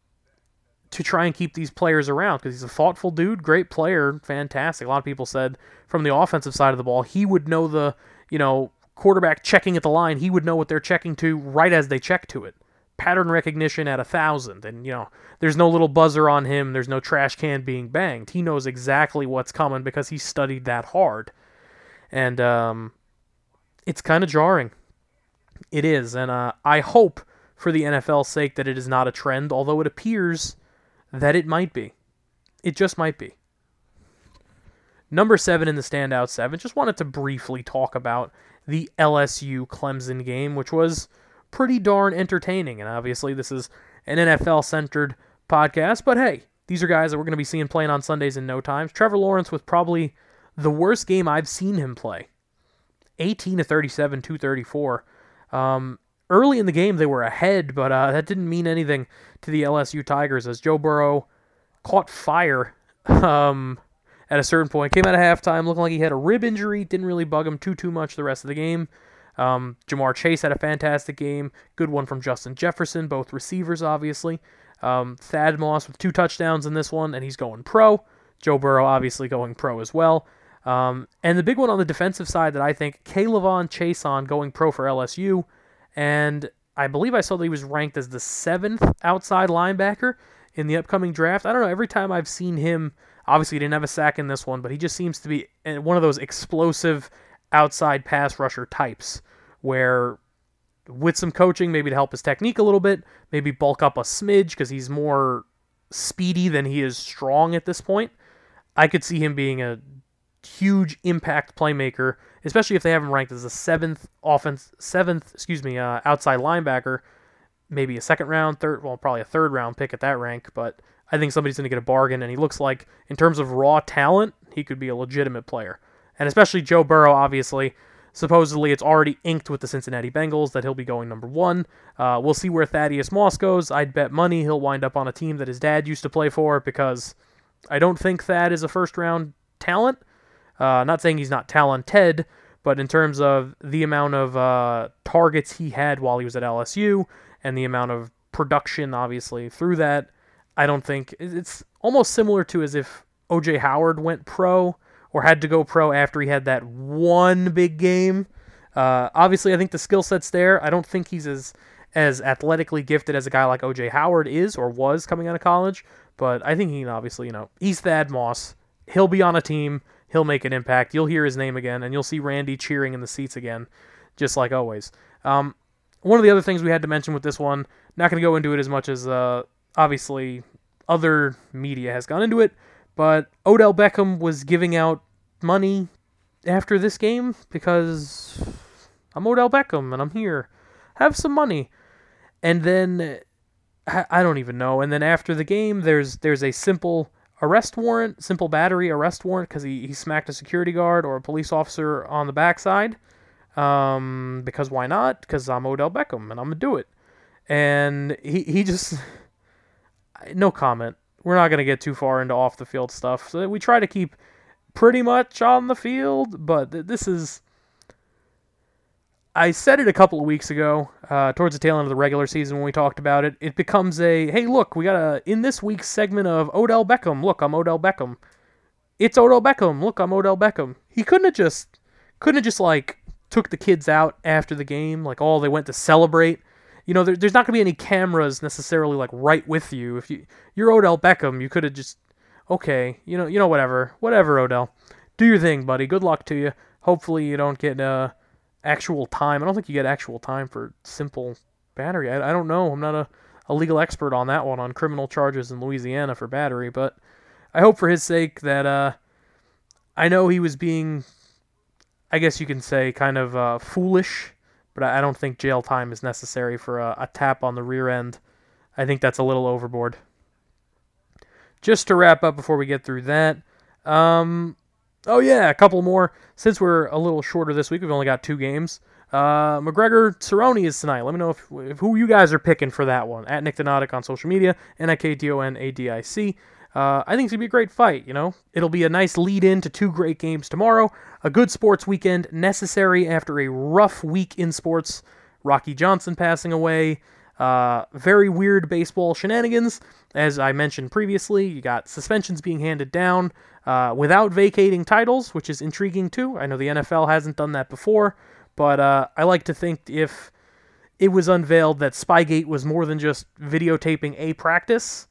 to try and keep these players around, because he's a thoughtful dude, great player, fantastic. A lot of people said from the offensive side of the ball, he would know the, you know, quarterback checking at the line, he would know what they're checking to right as they check to it. Pattern recognition at a thousand, and, you know, there's no little buzzer on him, there's no trash can being banged. He knows exactly what's coming because he studied that hard. And um, it's kind of jarring. It is, and uh, I hope for the N F L's sake that it is not a trend, although it appears that it might be. It just might be. Number seven in the standout seven, just wanted to briefly talk about the L S U Clemson game, which was pretty darn entertaining. And obviously this is an N F L-centered podcast, but hey, these are guys that we're going to be seeing playing on Sundays in no time. Trevor Lawrence with probably the worst game I've seen him play. eighteen to thirty-seven, two thirty-four. Um, early in the game they were ahead, but uh, that didn't mean anything to the L S U Tigers as Joe Burrow caught fire um, at a certain point. Came out of halftime looking like he had a rib injury. Didn't really bug him too, too much the rest of the game. Um, Jamar Chase had a fantastic game. Good one from Justin Jefferson, both receivers, obviously. Um, Thad Moss with two touchdowns in this one, and he's going pro. Joe Burrow, obviously, going pro as well. Um, and the big one on the defensive side that I think, K'Lavon Chaisson going pro for L S U. And I believe I saw that he was ranked as the seventh outside linebacker in the upcoming draft. I don't know, every time I've seen him, obviously he didn't have a sack in this one, but he just seems to be one of those explosive outside pass rusher types where with some coaching, maybe to help his technique a little bit, maybe bulk up a smidge because he's more speedy than he is strong at this point, I could see him being a huge impact playmaker, especially if they have him ranked as a seventh offense, seventh, excuse me, uh, outside linebacker, maybe a second round, third, well, probably a third round pick at that rank, but I think somebody's going to get a bargain, and he looks like, in terms of raw talent, he could be a legitimate player. And especially Joe Burrow, obviously, supposedly it's already inked with the Cincinnati Bengals that he'll be going number one. Uh, we'll see where Thaddeus Moss goes. I'd bet money he'll wind up on a team that his dad used to play for, because I don't think Thad is a first-round talent. Uh, not saying he's not talented, but in terms of the amount of uh, targets he had while he was at L S U and the amount of production, obviously, through that, I don't think... It's almost similar to as if O J Howard went pro or had to go pro after he had that one big game. Uh, obviously, I think the skill set's there. I don't think he's as as athletically gifted as a guy like O J Howard is or was coming out of college, but I think he can obviously, you know, he's Thad Moss. He'll be on a team. He'll make an impact. You'll hear his name again, and you'll see Randy cheering in the seats again, just like always. Um, one of the other things we had to mention with this one, not going to go into it as much as uh, obviously other media has gone into it, but Odell Beckham was giving out money after this game because I'm Odell Beckham and I'm here. Have some money. And then, I don't even know. And then after the game, there's there's a simple arrest warrant, simple battery arrest warrant because he, he smacked a security guard or a police officer on the backside. Um, because why not? Because I'm Odell Beckham and I'm going to do it. And he, he just... No comment. We're not going to get too far into off-the-field stuff. So we try to keep pretty much on the field, but th- this is... I said it a couple of weeks ago, uh, towards the tail end of the regular season when we talked about it. It becomes a, hey, look, we got a, in this week's segment of Odell Beckham, look, I'm Odell Beckham. It's Odell Beckham, look, I'm Odell Beckham. He couldn't have just, couldn't have just, like, took the kids out after the game, like, oh, they went to celebrate. You know, there, there's not going to be any cameras necessarily, like, right with you. If you, you're Odell Beckham, you could have just okay, you know, you know, whatever, whatever, Odell, do your thing, buddy. Good luck to you. Hopefully, you don't get uh, actual time. I don't think you get actual time for simple battery. I, I don't know. I'm not a, a legal expert on that one, on criminal charges in Louisiana for battery, but I hope for his sake that uh, I know he was being, I guess you can say, kind of uh, foolish, but I don't think jail time is necessary for a, a tap on the rear end. I think that's a little overboard. Just to wrap up before we get through that, um, oh yeah, a couple more. Since we're a little shorter this week, we've only got two games. Uh, McGregor Cerrone is tonight. Let me know if, if who you guys are picking for that one. At Nick Donatic on social media, and at K T O N A D I C. Uh, I think it's going to be a great fight, you know. It'll be a nice lead-in to two great games tomorrow. A good sports weekend necessary after a rough week in sports. Rocky Johnson passing away. Uh, very weird baseball shenanigans. As I mentioned previously, you got suspensions being handed down uh, without vacating titles, which is intriguing too. I know the N F L hasn't done that before, but uh, I like to think if it was unveiled that Spygate was more than just videotaping a practice,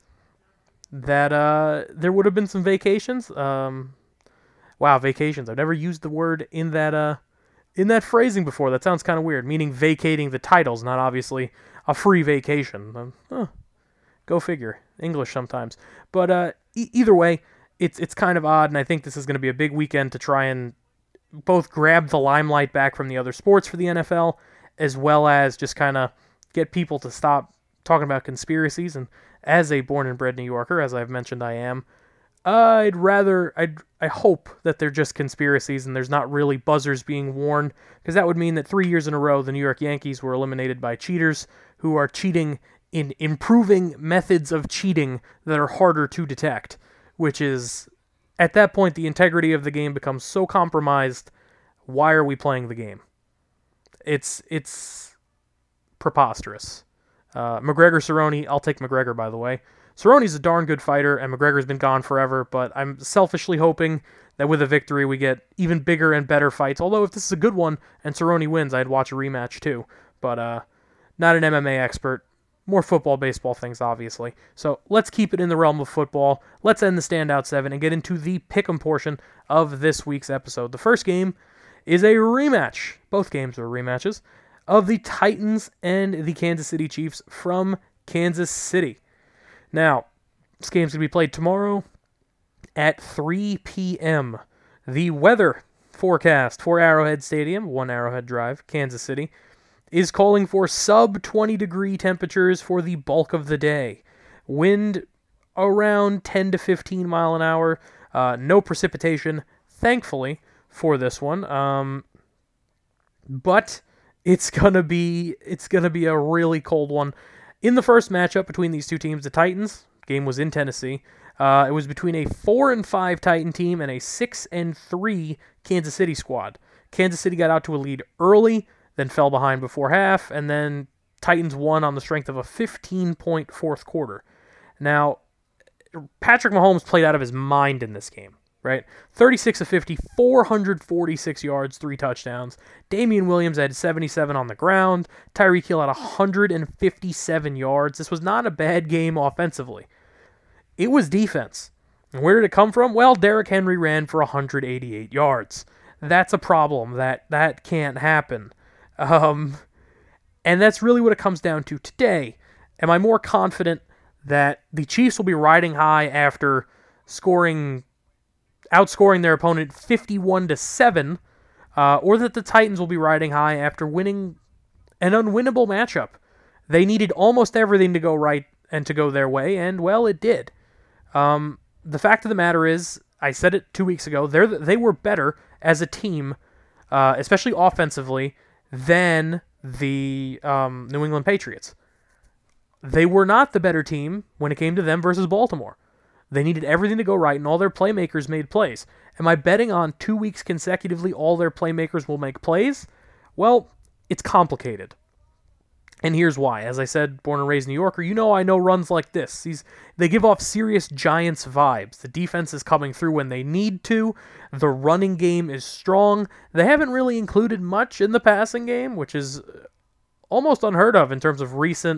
that uh, there would have been some vacations. Um, wow, vacations. I've never used the word in that uh, in that phrasing before. That sounds kind of weird, meaning vacating the titles, not obviously a free vacation. Um, huh, go figure. English sometimes. But uh, e- either way, it's it's kind of odd, and I think this is going to be a big weekend to try and both grab the limelight back from the other sports for the N F L, as well as just kind of get people to stop talking about conspiracies. And as a born and bred New Yorker, as I've mentioned I am, I'd rather, I'd, I hope that they're just conspiracies and there's not really buzzers being worn, because that would mean that three years in a row the New York Yankees were eliminated by cheaters who are cheating in improving methods of cheating that are harder to detect, which is, at that point, the integrity of the game becomes so compromised. Why are we playing the game? It's it's preposterous. Uh, McGregor Cerrone, I'll take McGregor, by the way. Cerrone's a darn good fighter, and McGregor's been gone forever, but I'm selfishly hoping that with a victory we get even bigger and better fights. Although if this is a good one and Cerrone wins, I'd watch a rematch too. But uh, not an M M A expert. More football, baseball things, obviously. So let's keep it in the realm of football. Let's end the Standout seven and get into the pick'em portion of this week's episode. The first game is a rematch. Both games are rematches of the Titans and the Kansas City Chiefs from Kansas City. Now, this game's going to be played tomorrow at three p.m. The weather forecast for Arrowhead Stadium, one Arrowhead Drive, Kansas City, is calling for sub twenty degree temperatures for the bulk of the day. Wind around ten to fifteen mile an hour. Uh, no precipitation, thankfully, for this one. Um, but it's gonna be it's gonna be a really cold one. In the first matchup between these two teams, the Titans game was in Tennessee. Uh, it was between a four and five Titan team and a six and three Kansas City squad. Kansas City got out to a lead early, then fell behind before half, and then Titans won on the strength of a fifteen-point fourth quarter. Now, Patrick Mahomes played out of his mind in this game, right? thirty-six of fifty, four hundred forty-six yards, three touchdowns. Damian Williams had seventy-seven on the ground. Tyreek Hill had one hundred fifty-seven yards. This was not a bad game offensively. It was defense. And where did it come from? Well, Derrick Henry ran for one hundred eighty-eight yards. That's a problem. That that can't happen. Um, and that's really what it comes down to today. Am I more confident that the Chiefs will be riding high after scoring, outscoring their opponent fifty-one to seven, uh, or that the Titans will be riding high after winning an unwinnable matchup? They needed almost everything to go right and to go their way, and well, it did. Um, the fact of the matter is, I said it two weeks ago, they they were better as a team, uh, especially offensively, than the um, New England Patriots. They were not the better team when it came to them versus Baltimore. They needed everything to go right, and all their playmakers made plays. Am I betting on two weeks consecutively all their playmakers will make plays? Well, it's complicated. And here's why. As I said, born and raised New Yorker, you know I know runs like this. These They give off serious Giants vibes. The defense is coming through when they need to. The running game is strong. They haven't really included much in the passing game, which is almost unheard of in terms of recent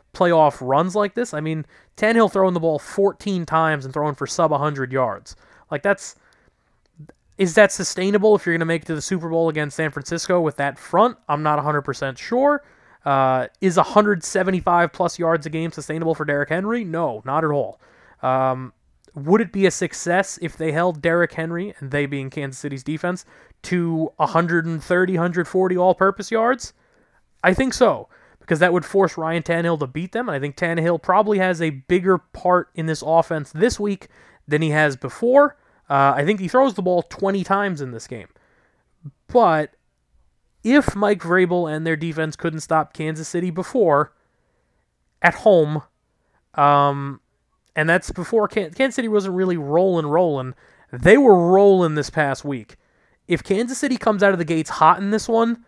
playoff runs like this. I mean, Tannehill throwing the ball fourteen times and throwing for sub one hundred yards. Like, that's... Is that sustainable if you're going to make it to the Super Bowl against San Francisco with that front? I'm not one hundred percent sure. Uh, is one hundred seventy-five plus yards a game sustainable for Derrick Henry? No, not at all. Um, would it be a success if they held Derrick Henry, and they being Kansas City's defense, to one thirty, one forty all-purpose yards? I think so, because that would force Ryan Tannehill to beat them, and I think Tannehill probably has a bigger part in this offense this week than he has before. Uh, I think he throws the ball twenty times in this game. But if Mike Vrabel and their defense couldn't stop Kansas City before, at home, um, and that's before Can- Kansas City wasn't really rolling, rolling. They were rolling this past week. If Kansas City comes out of the gates hot in this one,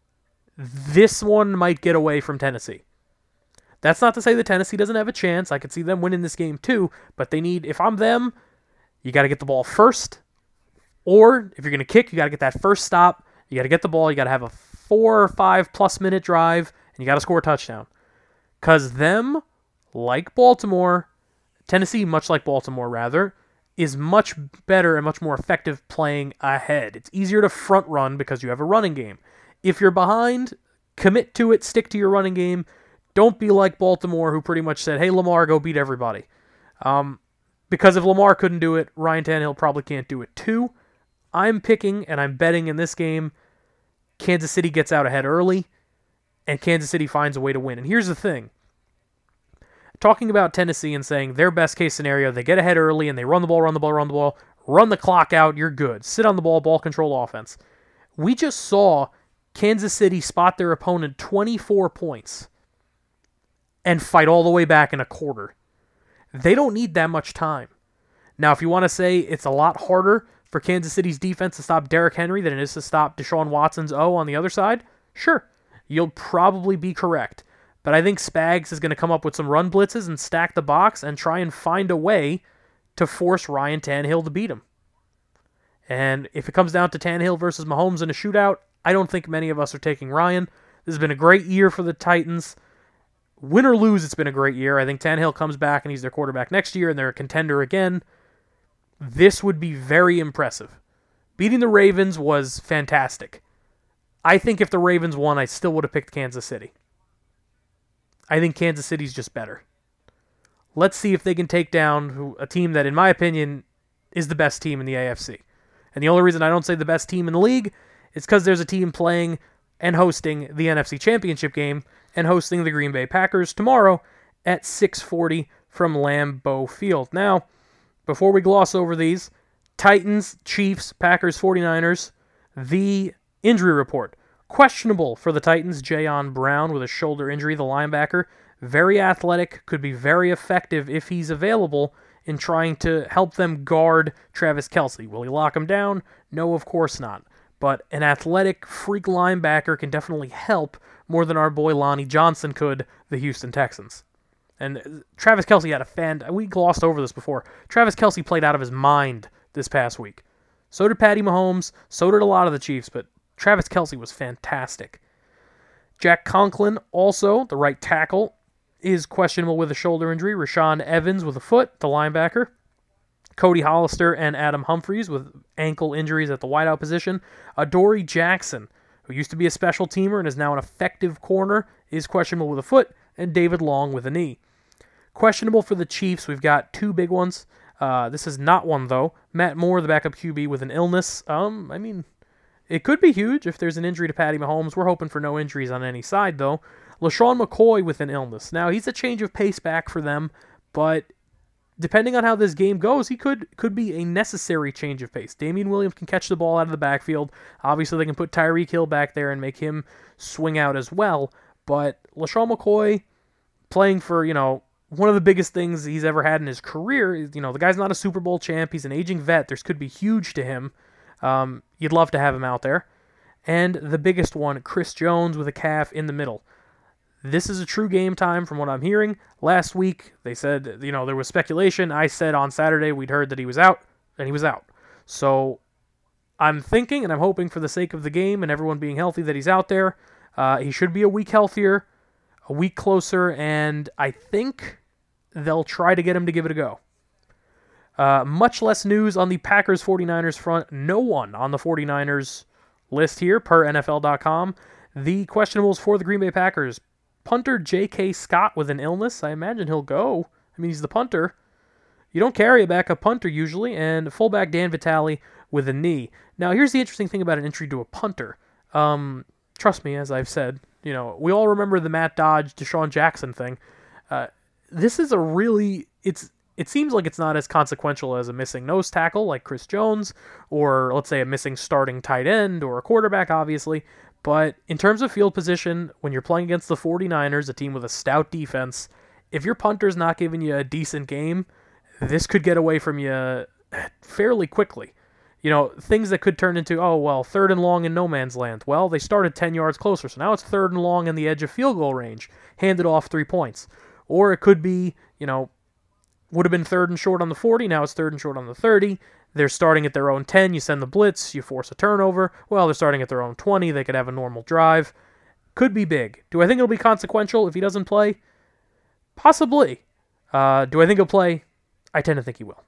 this one might get away from Tennessee. That's not to say that Tennessee doesn't have a chance. I could see them winning this game too, but they need, if I'm them, you got to get the ball first, or if you're going to kick, you got to get that first stop. You got to get the ball. You got to have a four or five plus minute drive, and you got to score a touchdown. Because them, like Baltimore, Tennessee, much like Baltimore rather, is much better and much more effective playing ahead. It's easier to front run because you have a running game. If you're behind, commit to it, stick to your running game. Don't be like Baltimore, who pretty much said, hey, Lamar, go beat everybody. Um... Because if Lamar couldn't do it, Ryan Tannehill probably can't do it too. I'm picking, and I'm betting in this game, Kansas City gets out ahead early, and Kansas City finds a way to win. And here's the thing. Talking about Tennessee and saying their best case scenario, they get ahead early, and they run the ball, run the ball, run the ball, run the clock out, you're good. Sit on the ball, ball control offense. We just saw Kansas City spot their opponent twenty-four points and fight all the way back in a quarter. They don't need that much time. Now, if you want to say it's a lot harder for Kansas City's defense to stop Derrick Henry than it is to stop Deshaun Watson's O on the other side, sure, you'll probably be correct. But I think Spags is going to come up with some run blitzes and stack the box and try and find a way to force Ryan Tannehill to beat him. And if it comes down to Tannehill versus Mahomes in a shootout, I don't think many of us are taking Ryan. This has been a great year for the Titans. Win or lose, it's been a great year. I think Tannehill comes back and he's their quarterback next year and they're a contender again. This would be very impressive. Beating the Ravens was fantastic. I think if the Ravens won, I still would have picked Kansas City. I think Kansas City's just better. Let's see if they can take down a team that, in my opinion, is the best team in the A F C. And the only reason I don't say the best team in the league is because there's a team playing and hosting the N F C Championship game and hosting the Green Bay Packers tomorrow at six forty from Lambeau Field. Now, before we gloss over these, Titans, Chiefs, Packers, 49ers, the injury report. Questionable for the Titans, Jayon Brown with a shoulder injury, the linebacker. Very athletic, could be very effective if he's available in trying to help them guard Travis Kelce. Will he lock him down? No, of course not. But an athletic freak linebacker can definitely help more than our boy Lonnie Johnson could the Houston Texans. And Travis Kelce had a fan... We glossed over this before. Travis Kelce played out of his mind this past week. So did Patty Mahomes. So did a lot of the Chiefs. But Travis Kelce was fantastic. Jack Conklin, also, the right tackle, is questionable with a shoulder injury. Rashaan Evans with a foot, the linebacker. Cody Hollister and Adam Humphries with ankle injuries at the wideout position. Adoree Jackson, who used to be a special teamer and is now an effective corner, is questionable with a foot. And David Long with a knee. Questionable for the Chiefs, we've got two big ones. Uh, this is not one, though. Matt Moore, the backup Q B, with an illness. Um, I mean, it could be huge if there's an injury to Patty Mahomes. We're hoping for no injuries on any side, though. LaShawn McCoy with an illness. Now, he's a change of pace back for them, but depending on how this game goes, he could could be a necessary change of pace. Damian Williams can catch the ball out of the backfield. Obviously, they can put Tyreek Hill back there and make him swing out as well. But LaShawn McCoy playing for, you know, one of the biggest things he's ever had in his career. You know, the guy's not a Super Bowl champ. He's an aging vet. This could be huge to him. Um, you'd love to have him out there. And the biggest one, Chris Jones with a calf in the middle. This is a true game time from what I'm hearing. Last week, they said, you know, there was speculation. I said on Saturday we'd heard that he was out, and he was out. So I'm thinking, and I'm hoping for the sake of the game and everyone being healthy, that he's out there. Uh, he should be a week healthier. a week closer, and I think they'll try to get him to give it a go. Uh, much less news on the Packers 49ers front. No one on the 49ers list here, per N F L dot com. The questionables for the Green Bay Packers. Punter J K. Scott with an illness. I imagine he'll go. I mean, he's the punter. You don't carry a backup punter usually. And fullback Dan Vitale with a knee. Now, here's the interesting thing about an injury to a punter. Um, trust me, as I've said, you know, we all remember the Matt Dodge, Deshaun Jackson thing. Uh, this is a really, it's, it seems like it's not as consequential as a missing nose tackle like Chris Jones, or let's say a missing starting tight end or a quarterback, obviously. But in terms of field position, when you're playing against the 49ers, a team with a stout defense, if your punter's not giving you a decent game, this could get away from you fairly quickly. You know, things that could turn into, oh, well, third and long in no man's land. Well, they started ten yards closer, so now it's third and long in the edge of field goal range, handed off three points. Or it could be, you know, would have been third and short on the forty, now it's third and short on the thirty. They're starting at their own ten, you send the blitz, you force a turnover. Well, they're starting at their own twenty, they could have a normal drive. Could be big. Do I think it'll be consequential if he doesn't play? Possibly. Uh, do I think he'll play? I tend to think he will.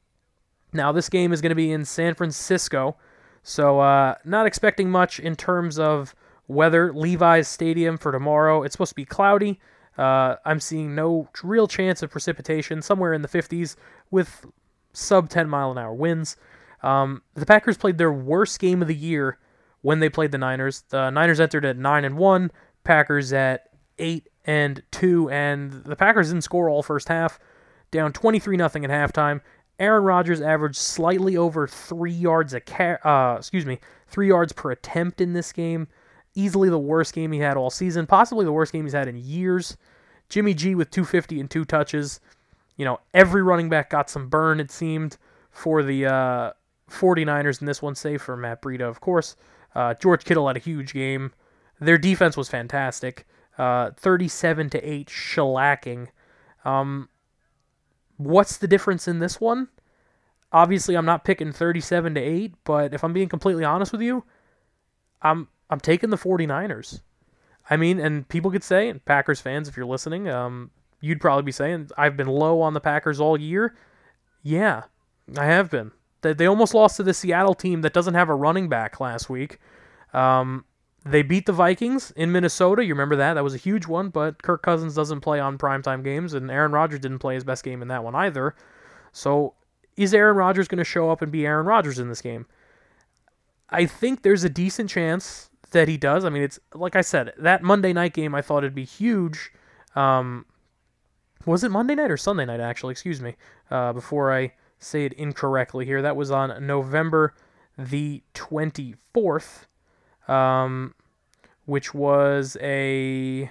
Now, this game is going to be in San Francisco, so uh, not expecting much in terms of weather. Levi's Stadium for tomorrow, it's supposed to be cloudy. Uh, I'm seeing no real chance of precipitation, somewhere in the fifties with sub ten mile an hour winds. Um, the Packers played their worst game of the year when they played the Niners. The Niners entered at nine and one, Packers at eight and two, and the Packers didn't score all first half, down twenty-three nothing at halftime. Aaron Rodgers averaged slightly over three yards a ca- uh, excuse me, three yards per attempt in this game. Easily the worst game he had all season, possibly the worst game he's had in years. Jimmy G with two fifty and two touches. You know, every running back got some burn, it seemed, for the uh, 49ers in this one, save for Matt Breida, of course. Uh, George Kittle had a huge game. Their defense was fantastic. Uh, thirty-seven to eight shellacking. Um, what's the difference in this one? Obviously, I'm not picking thirty-seven to eight, but if I'm being completely honest with you, I'm I'm taking the 49ers. I mean, and people could say, and Packers fans, if you're listening, um, you'd probably be saying, I've been low on the Packers all year. Yeah, I have been. They, they almost lost to the Seattle team that doesn't have a running back last week. Um, they beat the Vikings in Minnesota. You remember that? That was a huge one, but Kirk Cousins doesn't play on primetime games, and Aaron Rodgers didn't play his best game in that one either. So is Aaron Rodgers going to show up and be Aaron Rodgers in this game? I think there's a decent chance that he does. I mean, it's like I said, that Monday night game I thought it'd be huge. Um, was it Monday night or Sunday night, actually? Excuse me. Uh, before I say it incorrectly here. That was on November the twenty-fourth, um, which was a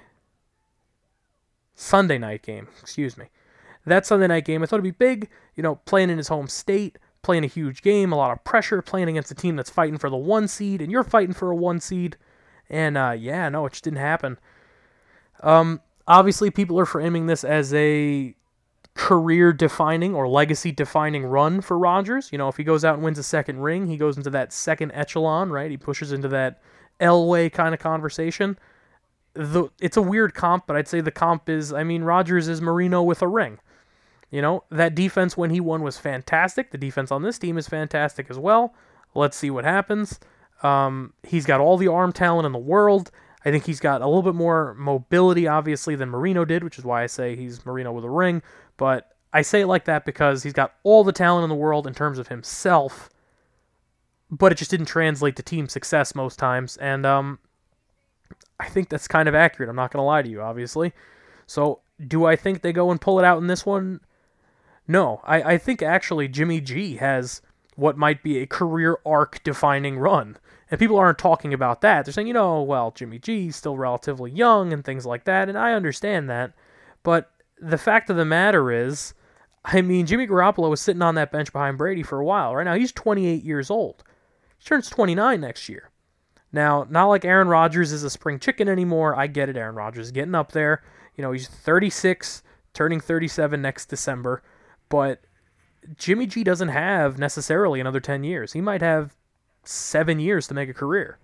Sunday night game. Excuse me. That Sunday night game, I thought it'd be big, you know, playing in his home state, playing a huge game, a lot of pressure, playing against a team that's fighting for the one seed, and you're fighting for a one seed. And, uh, yeah, no, it just didn't happen. Um, obviously, people are framing this as a career-defining or legacy-defining run for Rodgers. You know, if he goes out and wins a second ring, he goes into that second echelon, right? He pushes into that Elway kind of conversation. The, it's a weird comp, but I'd say the comp is, I mean, Rodgers is Marino with a ring. You know, that defense when he won was fantastic. The defense on this team is fantastic as well. Let's see what happens. Um, he's got all the arm talent in the world. I think he's got a little bit more mobility, obviously, than Marino did, which is why I say he's Marino with a ring. But I say it like that because he's got all the talent in the world in terms of himself, but it just didn't translate to team success most times. And um, I think that's kind of accurate. I'm not going to lie to you, obviously. So do I think they go and pull it out in this one? No, I, I think actually Jimmy G has what might be a career arc-defining run. And people aren't talking about that. They're saying, you know, well, Jimmy G's still relatively young and things like that, and I understand that. But the fact of the matter is, I mean, Jimmy Garoppolo was sitting on that bench behind Brady for a while. Right now, he's twenty-eight years old. He turns twenty-nine next year. Now, not like Aaron Rodgers is a spring chicken anymore. I get it, Aaron Rodgers is getting up there. You know, he's thirty-six, turning thirty-seven next December. But Jimmy G doesn't have necessarily another ten years. He might have seven years to make a career.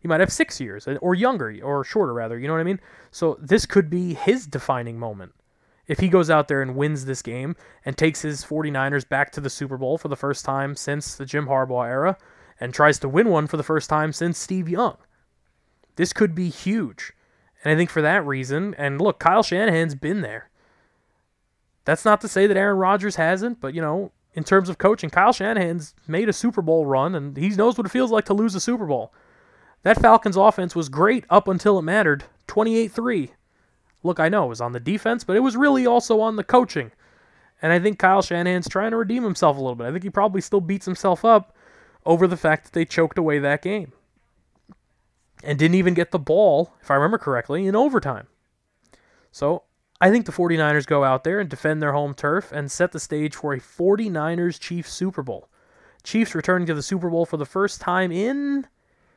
He might have six years, or younger, or shorter, rather. You know what I mean? So this could be his defining moment. If he goes out there and wins this game and takes his 49ers back to the Super Bowl for the first time since the Jim Harbaugh era and tries to win one for the first time since Steve Young. This could be huge. And I think for that reason, and look, Kyle Shanahan's been there. That's not to say that Aaron Rodgers hasn't, but, you know, in terms of coaching, Kyle Shanahan's made a Super Bowl run, and he knows what it feels like to lose a Super Bowl. That Falcons offense was great up until it mattered, twenty-eight three. Look, I know it was on the defense, but it was really also on the coaching. And I think Kyle Shanahan's trying to redeem himself a little bit. I think he probably still beats himself up over the fact that they choked away that game. And didn't even get the ball, if I remember correctly, in overtime. So I think the 49ers go out there and defend their home turf and set the stage for a 49ers Chiefs Super Bowl. Chiefs returning to the Super Bowl for the first time in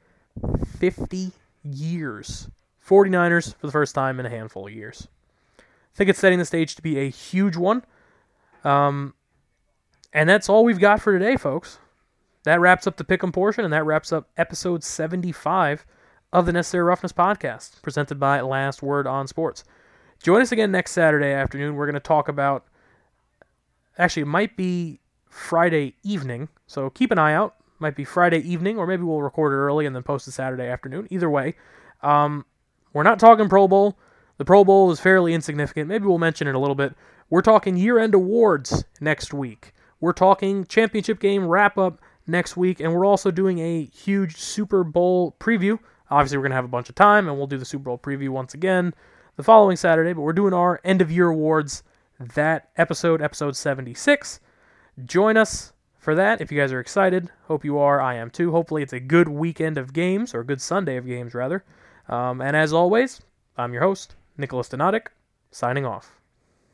fifty years. 49ers for the first time in a handful of years. I think it's setting the stage to be a huge one. Um, and that's all we've got for today, folks. That wraps up the Pick'em portion, and that wraps up episode seventy-five of the Necessary Roughness podcast, presented by Last Word on Sports. Join us again next Saturday afternoon. We're going to talk about, actually, it might be Friday evening, so keep an eye out. Might be Friday evening, or maybe we'll record it early and then post it Saturday afternoon. Either way, um, we're not talking Pro Bowl. The Pro Bowl is fairly insignificant. Maybe we'll mention it a little bit. We're talking year-end awards next week. We're talking championship game wrap-up next week, and we're also doing a huge Super Bowl preview. Obviously, we're going to have a bunch of time, and we'll do the Super Bowl preview once again the following Saturday, but we're doing our end-of-year awards that episode, episode seventy-six. Join us for that if you guys are excited. Hope you are. I am too. Hopefully, it's a good weekend of games, or a good Sunday of games, rather. Um, and as always, I'm your host, Nicholas Donatic, signing off.